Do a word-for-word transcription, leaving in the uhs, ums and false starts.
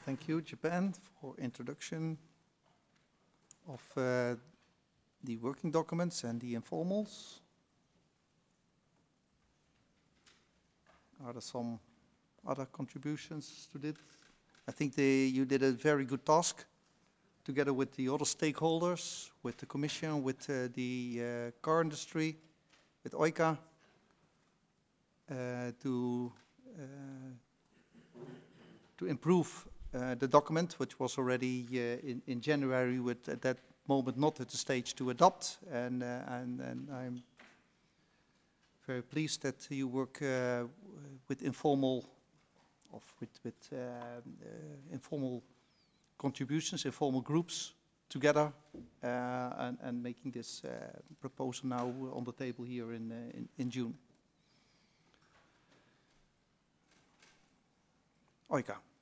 thank you, Japan, for introduction of uh, the working documents and the informals. Are there some other contributions to this? I think they, you did a very good task together with the other stakeholders, with the Commission, with uh, the uh, car industry, with OICA, uh, to uh, to improve uh, the document, which was already uh, in, in January, with at that moment not at the stage to adopt, and uh, and, and I'm very pleased that you work uh, with informal, of with with uh, uh, informal contributions, informal groups together, uh, and, and making this uh, proposal now on the table here in, uh, in, in June. OICA.